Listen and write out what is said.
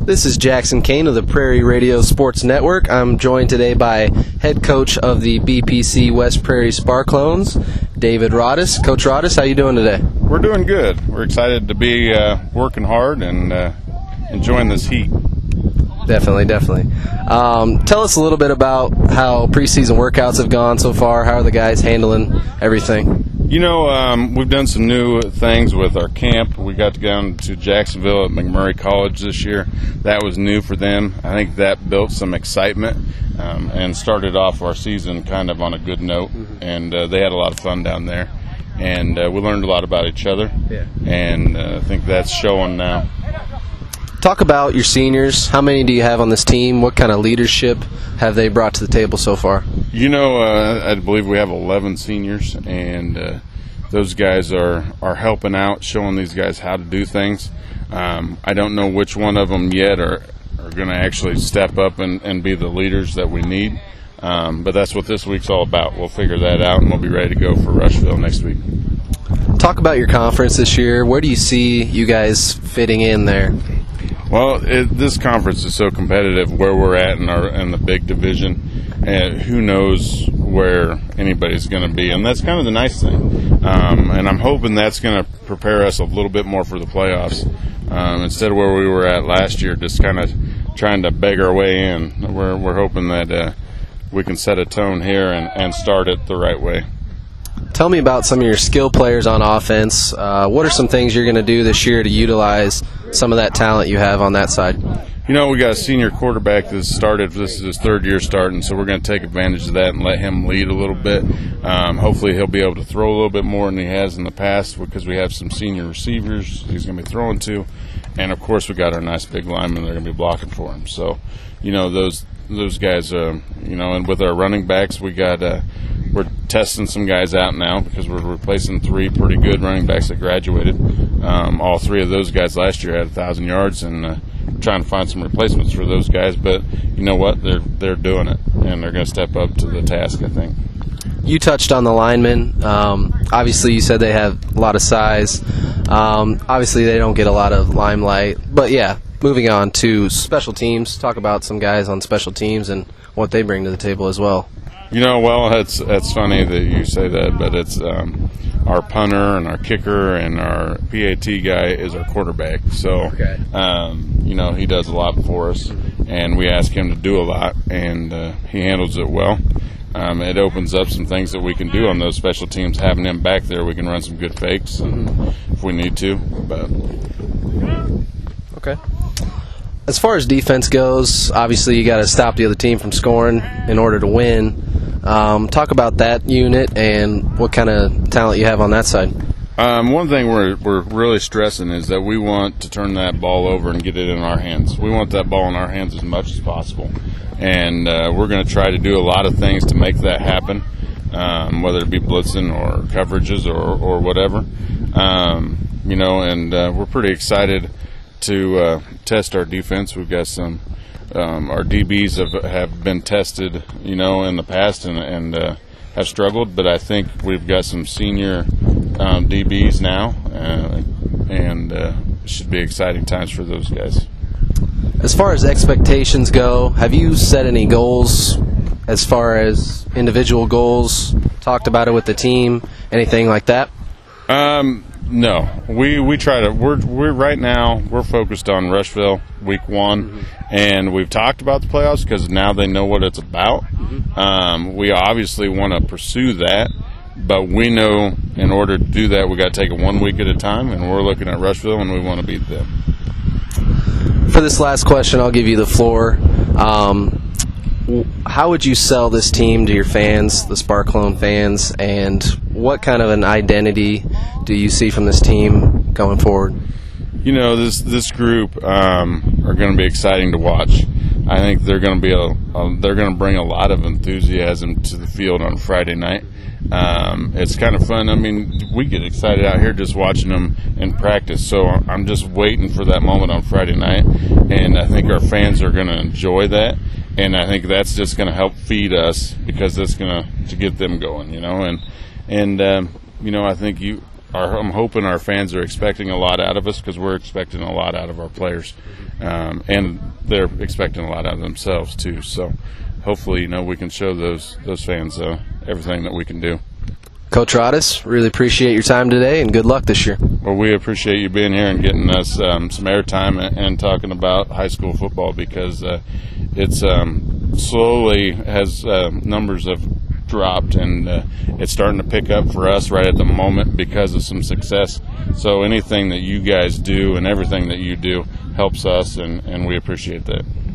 This is Jackson Kane of the Prairie Radio Sports Network. I'm joined today by head coach of the BPC West Prairie Sparklones, David Rodis. Coach Rodis, how you doing today? We're doing good. We're excited to be working hard and enjoying this heat. Definitely. Tell us a little bit about how preseason workouts have gone so far. How are the guys handling everything? You know, we've done some new things with our camp. We got to go down to Jacksonville at McMurray College this year. That was new for them. I think that built some excitement and started off our season kind of on a good note. And they had a lot of fun down there. And we learned a lot about each other. And I think that's showing now. Talk about your seniors. How many do you have on this team? What kind of leadership have they brought to the table so far? You know, I believe we have 11 seniors, and those guys are helping out, showing these guys how to do things. I don't know which one of them yet are going to actually step up and be the leaders that we need, but that's what this week's all about. We'll figure that out, and we'll be ready to go for Rushville next week. Talk about your conference this year. Where do you see you guys fitting in there? Well, this conference is so competitive where we're at in the big division, and who knows where anybody's going to be, and that's kind of the nice thing. And I'm hoping that's going to prepare us a little bit more for the playoffs instead of where we were at last year, just kind of trying to beg our way in. We're hoping that we can set a tone here and start it the right way. Tell me about some of your skill players on offense. What are some things you're going to do this year to utilize some of that talent you have on that side? You know, we got a senior quarterback that started. This is his third year starting, so we're going to take advantage of that and let him lead a little bit. Hopefully he'll be able to throw a little bit more than he has in the past because we have some senior receivers he's going to be throwing to. And, of course, we got our nice big linemen that are going to be blocking for him. So, you know, those guys, you know, and with our running backs, we got we're testing some guys out now because we're replacing 3 pretty good running backs that graduated. All 3 of those guys last year had 1,000 yards, and we're trying to find some replacements for those guys. But you know what? They're doing it, and they're going to step up to the task, I think. You touched on the linemen. Obviously, you said they have a lot of size. Obviously, they don't get a lot of limelight. But, yeah, moving on to special teams. Talk about some guys on special teams and what they bring to the table as well. You know, well, that's funny that you say that, but it's our punter and our kicker and our PAT guy is our quarterback. So, you know, he does a lot for us, and we ask him to do a lot, and he handles it well. It opens up some things that we can do on those special teams. Having him back there, we can run some good fakes if we need to. But okay. As far as defense goes, obviously you got to stop the other team from scoring in order to win. Talk about that unit and what kind of talent you have on that side. One thing we're really stressing is that we want to turn that ball over and get it in our hands. We want that ball in our hands as much as possible. And we're going to try to do a lot of things to make that happen, whether it be blitzing or coverages or whatever. You know, and we're pretty excited to test our defense. We've got some our DBs have been tested, you know, in the past and have struggled, but I think we've got some senior DBs now, and it should be exciting times for those guys. As far as expectations go, have you set any goals as far as individual goals? Talked about it with the team, anything like that? No, we try to. We're right now. We're focused on Rushville week 1, and we've talked about the playoffs because now they know what it's about. We obviously want to pursue that, but we know in order to do that, we got to take it 1 week at a time, and we're looking at Rushville, and we want to beat them. For this last question, I'll give you the floor. How would you sell this team to your fans, the Sparklone fans, and what kind of an identity do you see from this team going forward? You know, this group are going to be exciting to watch. I think they're going to bring a lot of enthusiasm to the field on Friday night. It's kind of fun. I mean, we get excited out here just watching them in practice. So I'm just waiting for that moment on Friday night, and I think our fans are going to enjoy that. And I think that's just going to help feed us because that's going to get them going, you know. And you know, I think I'm hoping our fans are expecting a lot out of us, because we're expecting a lot out of our players, and they're expecting a lot out of themselves too. So hopefully, we can show those fans everything that we can do. Coach Rhodus, really appreciate your time today, and good luck this year. Well, we appreciate you being here and getting us some airtime and talking about high school football, because it's slowly has numbers have dropped, and it's starting to pick up for us right at the moment because of some success. So anything that you guys do and everything that you do helps us, and we appreciate that.